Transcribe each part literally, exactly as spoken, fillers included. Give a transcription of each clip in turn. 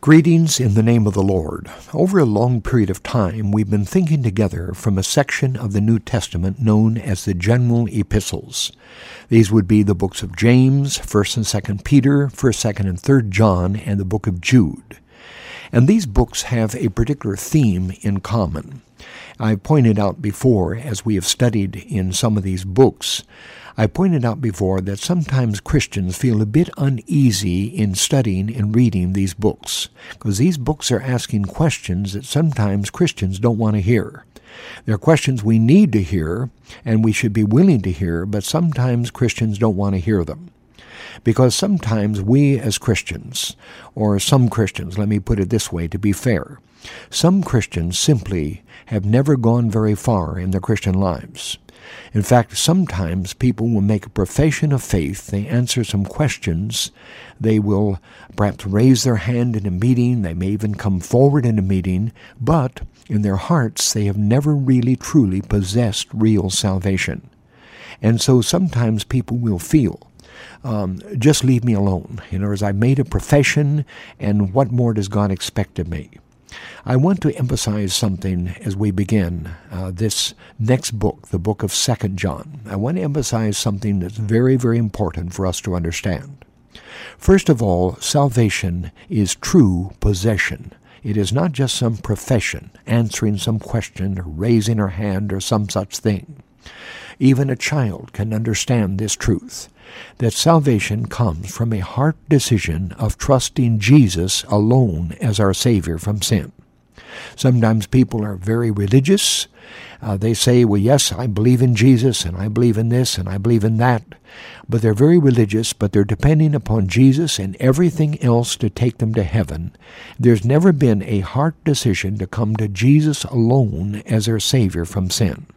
Greetings in the name of the Lord. Over a long period of time, we've been thinking together from a section of the New Testament known as the general epistles. These would be the books of James, first and second Peter, first, second, and third John, and the book of Jude. And these books have a particular theme in common. I've pointed out before, as we have studied in some of these books, I pointed out before that sometimes Christians feel a bit uneasy in studying and reading these books, because these books are asking questions that sometimes Christians don't want to hear. They're questions we need to hear, and we should be willing to hear, but sometimes Christians don't want to hear them. Because sometimes we as Christians, or some Christians, let me put it this way to be fair, some Christians simply have never gone very far in their Christian lives. In fact, sometimes people will make a profession of faith, they answer some questions, they will perhaps raise their hand in a meeting, they may even come forward in a meeting, but in their hearts they have never really truly possessed real salvation. And so sometimes people will feel, um, just leave me alone. In other words, I've made a profession, and what more does God expect of me? I want to emphasize something as we begin uh, this next book, the book of Second John. I want to emphasize something that's very, very important for us to understand. First of all, salvation is true possession. It is not just some profession, answering some question, or raising her hand, or some such thing. Even a child can understand this truth, that salvation comes from a heart decision of trusting Jesus alone as our Savior from sin. Sometimes people are very religious. Uh, they say, well, yes, I believe in Jesus, and I believe in this, and I believe in that. But they're very religious, but they're depending upon Jesus and everything else to take them to heaven. There's never been a heart decision to come to Jesus alone as their Savior from sin.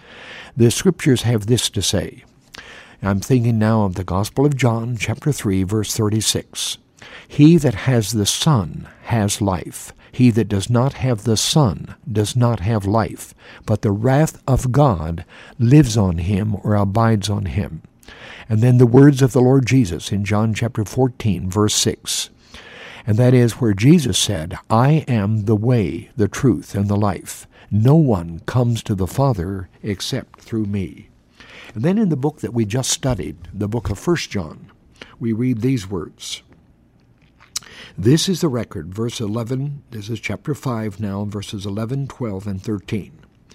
The Scriptures have this to say. I'm thinking now of the Gospel of John, chapter three, verse thirty-six. He that has the Son has life. He that does not have the Son does not have life, but the wrath of God lives on him or abides on him. And then the words of the Lord Jesus in John chapter fourteen, verse six. And that is where Jesus said, I am the way, the truth, and the life. No one comes to the Father except through me. And then in the book that we just studied, the book of First John, we read these words. This is the record, verse eleven, this is chapter five now, verses eleven, twelve, and thirteen.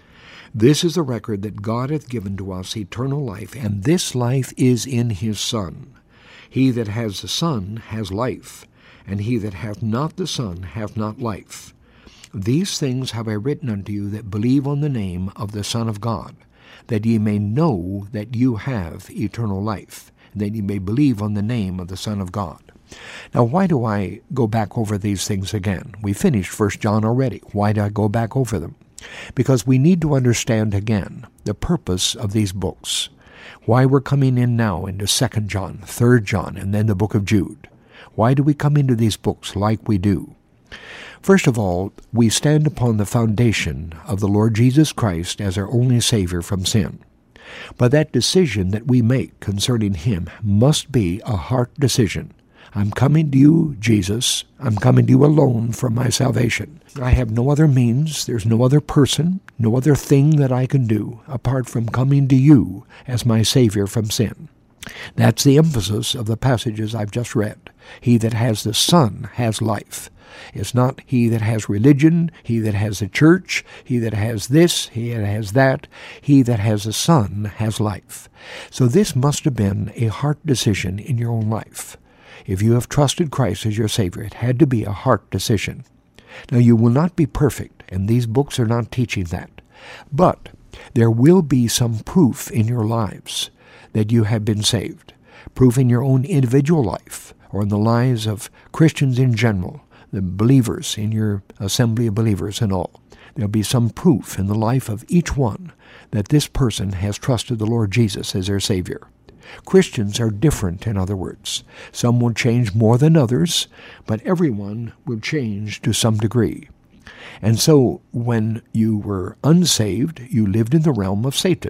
This is the record that God hath given to us eternal life, and this life is in his Son. He that has the Son has life, and he that hath not the Son hath not life. These things have I written unto you that believe on the name of the Son of God, that ye may know that you have eternal life, and that ye may believe on the name of the Son of God. Now, why do I go back over these things again? We finished First John already. Why do I go back over them? Because we need to understand again the purpose of these books. Why we're coming in now into Second John, Third John, and then the book of Jude. Why do we come into these books like we do? First of all, we stand upon the foundation of the Lord Jesus Christ as our only Savior from sin. But that decision that we make concerning Him must be a heart decision. I'm coming to you, Jesus. I'm coming to you alone for my salvation. I have no other means. There's no other person, no other thing that I can do apart from coming to you as my Savior from sin. That's the emphasis of the passages I've just read. He that has the Son has life. It's not he that has religion, he that has a church, he that has this, he that has that. He that has a Son has life. So this must have been a heart decision in your own life. If you have trusted Christ as your Savior, it had to be a heart decision. Now, you will not be perfect, and these books are not teaching that. But there will be some proof in your lives that you have been saved. Proof in your own individual life, or in the lives of Christians in general, the believers in your assembly of believers and all. There'll be some proof in the life of each one that this person has trusted the Lord Jesus as their Savior. Christians are different, in other words. Some will change more than others, but everyone will change to some degree. And so when you were unsaved, you lived in the realm of Satan.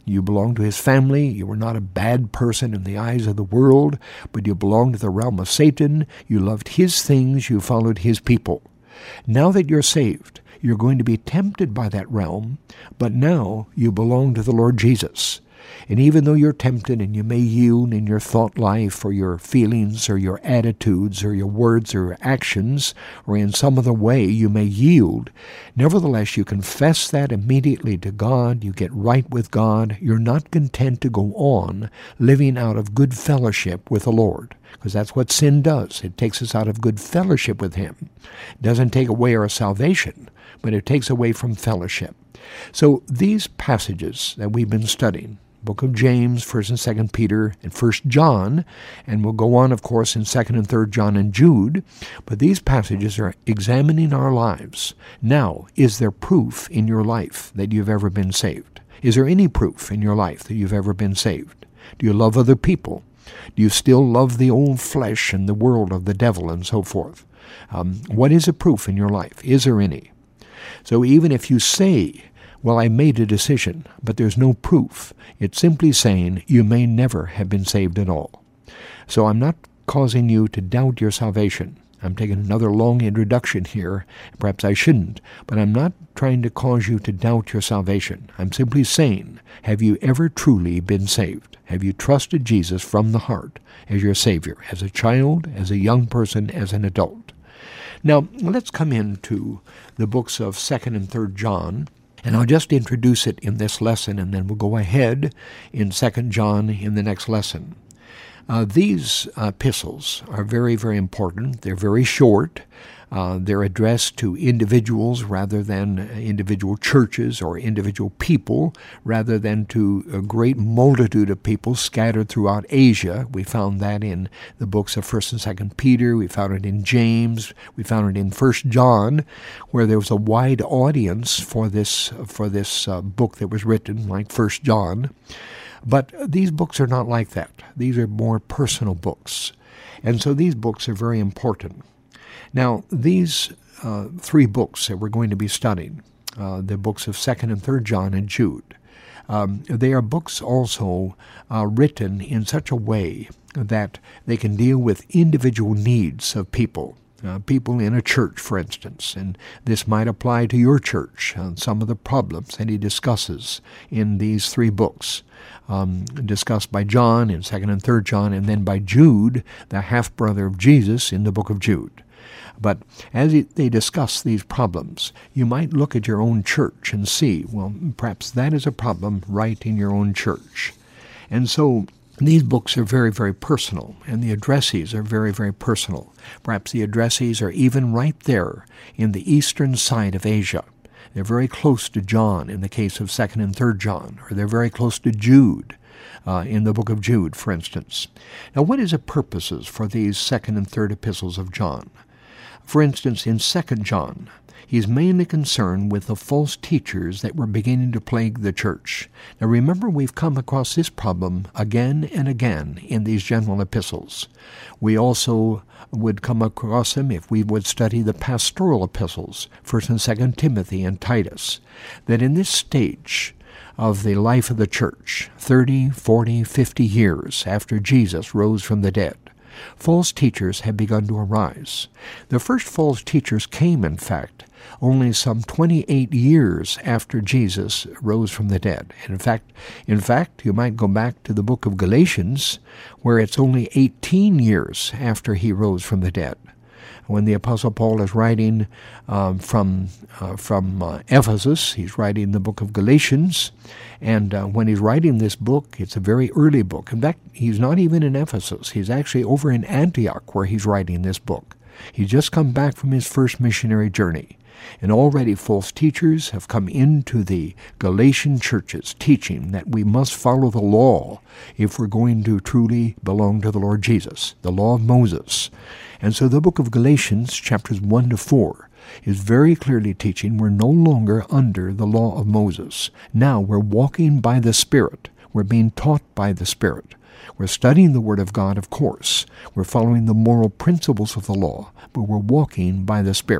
You belonged to his family. You were not a bad person in the eyes of the world, but you belonged to the realm of Satan. You loved his things. You followed his people. Now that you're saved, you're going to be tempted by that realm, but now you belong to the Lord Jesus. And even though you're tempted and you may yield in your thought life or your feelings or your attitudes or your words or actions or in some other way you may yield, nevertheless you confess that immediately to God. You get right with God. You're not content to go on living out of good fellowship with the Lord, because that's what sin does. It takes us out of good fellowship with him. It doesn't take away our salvation, but it takes away from fellowship. So these passages that we've been studying, book of James, First and Second Peter, and First John, and we'll go on, of course, in Second and Third John and Jude, but these passages are examining our lives. Now, is there proof in your life that you've ever been saved? Is there any proof in your life that you've ever been saved? Do you love other people? Do you still love the old flesh and the world of the devil and so forth? Um, what is a proof in your life? Is there any? So even if you say, well, I made a decision, but there's no proof, it's simply saying you may never have been saved at all. So I'm not causing you to doubt your salvation. I'm taking another long introduction here. Perhaps I shouldn't, but I'm not trying to cause you to doubt your salvation. I'm simply saying, have you ever truly been saved? Have you trusted Jesus from the heart as your Savior, as a child, as a young person, as an adult? Now, let's come into the books of Second and Third John, and I'll just introduce it in this lesson, and then we'll go ahead in Second John in the next lesson. Uh, these epistles are very, very important. They're very short. Uh, they're addressed to individuals rather than individual churches or individual people, rather than to a great multitude of people scattered throughout Asia. We found that in the books of First and Second Peter. We found it in James. We found it in First John, where there was a wide audience for this for this uh, book that was written, like First John. But these books are not like that. These are more personal books. And so these books are very important. Now, these uh, three books that we're going to be studying, uh, the books of Second and Third John and Jude, um, they are books also uh, written in such a way that they can deal with individual needs of people. Uh, people in a church, for instance, and this might apply to your church, uh, some of the problems that he discusses in these three books, um, discussed by John in Second and Third John, and then by Jude, the half-brother of Jesus, in the book of Jude. But as they discuss these problems, you might look at your own church and see, well, perhaps that is a problem right in your own church. And so these books are very, very personal, and the addressees are very, very personal. Perhaps the addressees are even right there in the eastern side of Asia. They're very close to John in the case of Second and Third John, or they're very close to Jude uh, in the book of Jude, for instance. Now, what is the purposes for these Second and Third epistles of John? For instance, in Second John, he's mainly concerned with the false teachers that were beginning to plague the church. Now remember, we've come across this problem again and again in these general epistles. We also would come across them if we would study the pastoral epistles, First and Second Timothy and Titus, that in this stage of the life of the church, thirty, forty, fifty years after Jesus rose from the dead, false teachers had begun to arise. The first false teachers came, in fact, only some twenty-eight years after Jesus rose from the dead. And in fact, in fact, you might go back to the book of Galatians, where it's only eighteen years after he rose from the dead. When the Apostle Paul is writing um, from uh, from uh, Ephesus, he's writing the book of Galatians, and uh, when he's writing this book, it's a very early book. In fact, he's not even in Ephesus. He's actually over in Antioch where he's writing this book. He's just come back from his first missionary journey, and already false teachers have come into the Galatian churches teaching that we must follow the law if we're going to truly belong to the Lord Jesus, the law of Moses. And so the book of Galatians, chapters one to four, is very clearly teaching we're no longer under the law of Moses. Now we're walking by the Spirit. We're being taught by the Spirit. We're studying the Word of God, of course. We're following the moral principles of the law, but we're walking by the Spirit.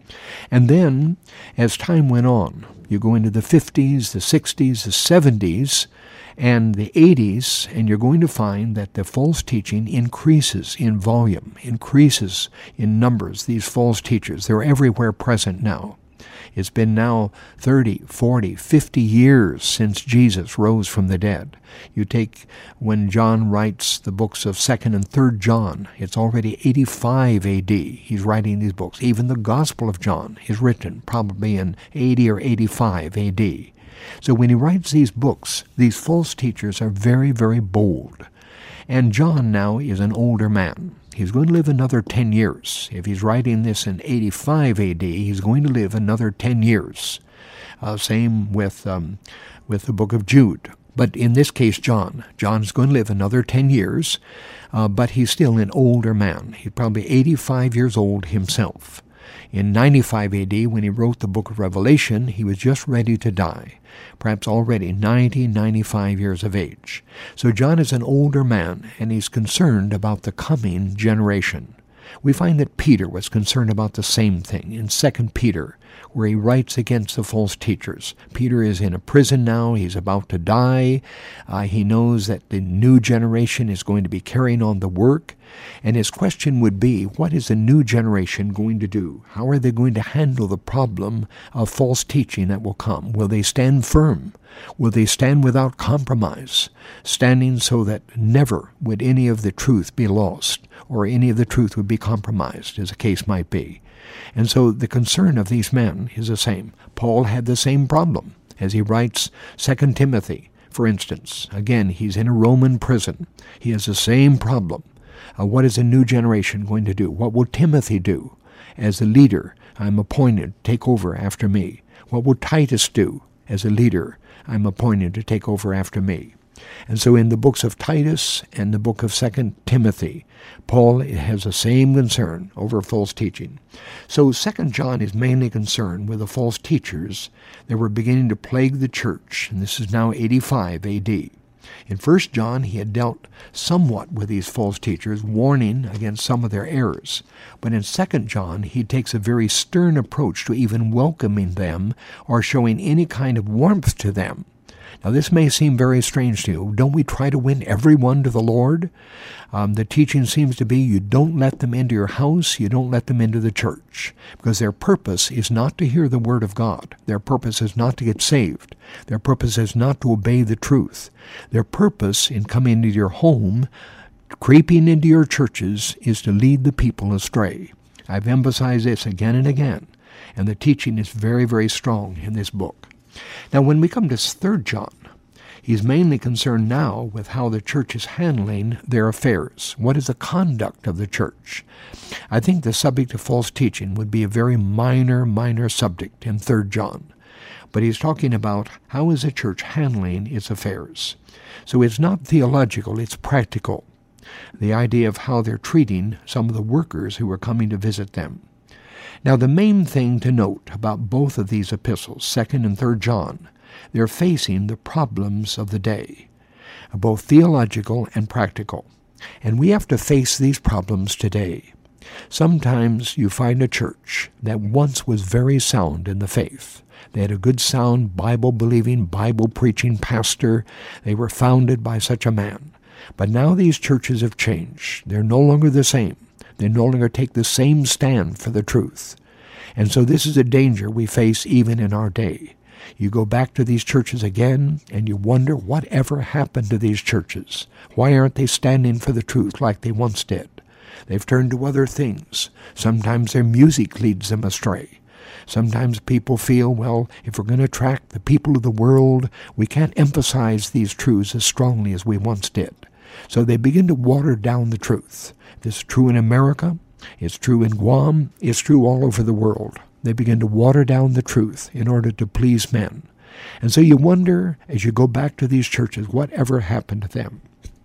And then, as time went on, you go into the fifties, the sixties, the seventies, and the eighties, and you're going to find that the false teaching increases in volume, increases in numbers. These false teachers, they're everywhere present now. It's been now thirty, forty, fifty years since Jesus rose from the dead. You take when John writes the books of second and third John, it's already eighty-five A D. He's writing these books. Even the Gospel of John is written probably in eighty or eighty-five A D. So when he writes these books, these false teachers are very, very bold. And John now is an older man. He's going to live another ten years. If he's writing this in eighty-five A D, he's going to live another ten years. Uh, same with um, with the book of Jude. But in this case, John. John's going to live another ten years, uh, but he's still an older man. He's probably eighty-five years old himself. In ninety-five A D, when he wrote the book of Revelation, he was just ready to die, perhaps already ninety, ninety-five years of age. So John is an older man, and he's concerned about the coming generation. We find that Peter was concerned about the same thing in Second Peter, where he writes against the false teachers. Peter is in a prison now. He's about to die. Uh, he knows that the new generation is going to be carrying on the work. And his question would be, what is the new generation going to do? How are they going to handle the problem of false teaching that will come? Will they stand firm? Will they stand without compromise, standing so that never would any of the truth be lost, or any of the truth would be compromised, as the case might be? And so the concern of these men is the same. Paul had the same problem as he writes Second Timothy, for instance. Again, he's in a Roman prison. He has the same problem. Uh, what is the new generation going to do? What will Timothy do as the leader I'm appointed to take over after me? What will Titus do as a leader I'm appointed to take over after me? And so in the books of Titus and the book of Second Timothy, Paul has the same concern over false teaching. So Second John is mainly concerned with the false teachers that were beginning to plague the church, and this is now eighty-five A D. In First John, he had dealt somewhat with these false teachers, warning against some of their errors. But in Second John, he takes a very stern approach to even welcoming them or showing any kind of warmth to them. Now, this may seem very strange to you. Don't we try to win everyone to the Lord? Um, the teaching seems to be you don't let them into your house, you don't let them into the church, because their purpose is not to hear the Word of God. Their purpose is not to get saved. Their purpose is not to obey the truth. Their purpose in coming into your home, creeping into your churches, is to lead the people astray. I've emphasized this again and again, and the teaching is very, very strong in this book. Now, when we come to Third John, he's mainly concerned now with how the church is handling their affairs. What is the conduct of the church? I think the subject of false teaching would be a very minor, minor subject in Third John. But he's talking about how is the church handling its affairs. So it's not theological, it's practical. The idea of how they're treating some of the workers who are coming to visit them. Now, the main thing to note about both of these epistles, Second and Third John, they're facing the problems of the day, both theological and practical. And we have to face these problems today. Sometimes you find a church that once was very sound in the faith. They had a good, sound, Bible-believing, Bible-preaching pastor. They were founded by such a man. But now these churches have changed. They're no longer the same. They no longer take the same stand for the truth. And so this is a danger we face even in our day. You go back to these churches again, and you wonder whatever happened to these churches. Why aren't they standing for the truth like they once did? They've turned to other things. Sometimes their music leads them astray. Sometimes people feel, well, if we're going to attract the people of the world, we can't emphasize these truths as strongly as we once did. So they begin to water down the truth. This is true in America, it's true in Guam, it's true all over the world. They begin to water down the truth in order to please men. And so you wonder, as you go back to these churches, whatever happened to them.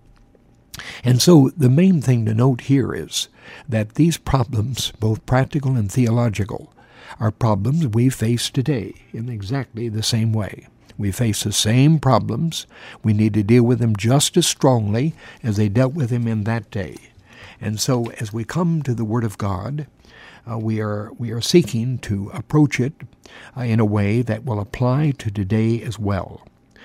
And so the main thing to note here is that these problems, both practical and theological, are problems we face today in exactly the same way. We face the same problems. We need to deal with them just as strongly as they dealt with them in that day. And so as we come to the Word of God, Uh, we are we are seeking to approach it uh, in a way that will apply to today as well.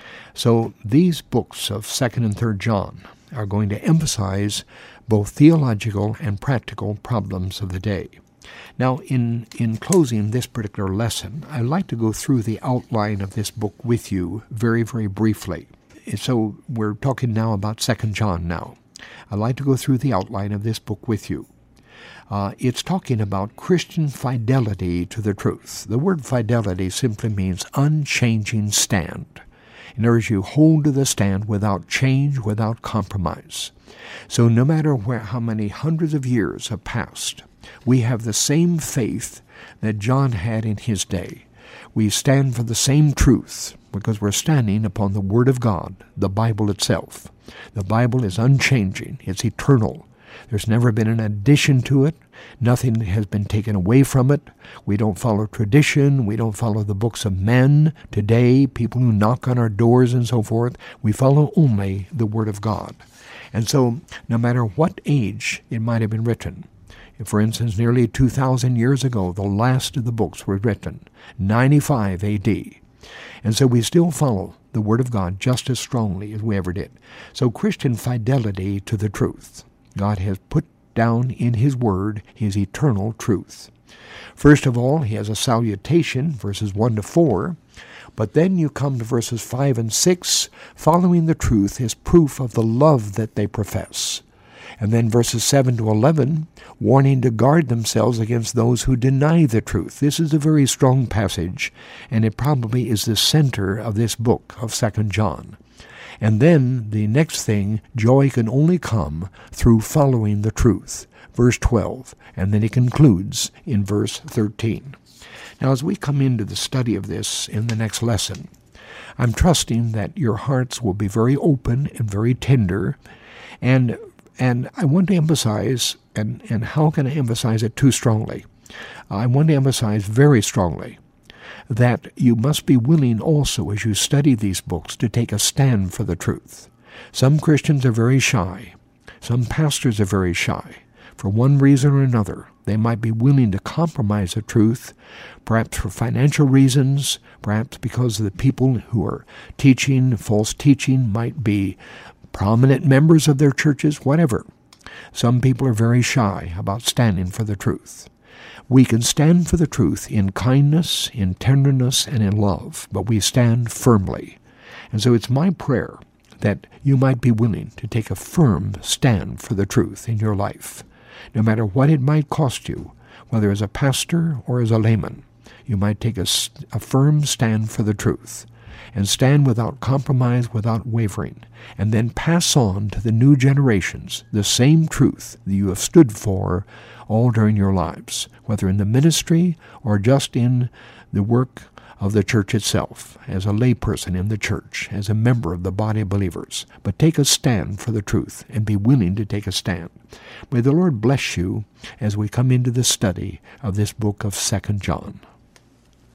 So these books of Second and Third John are going to emphasize both theological and practical problems of the day. Now, in, in closing this particular lesson, I'd like to go through the outline of this book with you very, very briefly. So we're talking now about Second John now. I'd like to go through the outline of this book with you. Uh, it's talking about Christian fidelity to the truth. The word fidelity simply means unchanging stand. In other words, you hold to the stand without change, without compromise. So no matter where, how many hundreds of years have passed, we have the same faith that John had in his day. We stand for the same truth because we're standing upon the Word of God, the Bible itself. The Bible is unchanging. It's eternal. There's never been an addition to it. Nothing has been taken away from it. We don't follow tradition. We don't follow the books of men today, people who knock on our doors and so forth. We follow only the Word of God. And so no matter what age it might have been written, for instance, nearly two thousand years ago, the last of the books were written, ninety-five A D. And so we still follow the Word of God just as strongly as we ever did. So Christian fidelity to the truth. God has put down in His Word His eternal truth. First of all, He has a salutation, verses one to four, but then you come to verses five and six, following the truth is proof of the love that they profess. And then verses seven to eleven, warning to guard themselves against those who deny the truth. This is a very strong passage, and it probably is the center of this book of Second John. And then the next thing, joy can only come through following the truth. Verse twelve, and then he concludes in verse thirteen. Now as we come into the study of this in the next lesson, I'm trusting that your hearts will be very open and very tender, and and I want to emphasize, and, and how can I emphasize it too strongly? I want to emphasize very strongly that you must be willing also as you study these books to take a stand for the truth. Some Christians are very shy. Some pastors are very shy. For one reason or another, they might be willing to compromise the truth, perhaps for financial reasons, perhaps because the people who are teaching false teaching might be prominent members of their churches, whatever. Some people are very shy about standing for the truth. We can stand for the truth in kindness, in tenderness, and in love, but we stand firmly. And so it's my prayer that you might be willing to take a firm stand for the truth in your life, no matter what it might cost you, whether as a pastor or as a layman. You might take a, a firm stand for the truth, and stand without compromise, without wavering, and then pass on to the new generations the same truth that you have stood for all during your lives, whether in the ministry or just in the work of the church itself, as a layperson in the church, as a member of the body of believers. But take a stand for the truth and be willing to take a stand. May the Lord bless you as we come into the study of this book of Second John.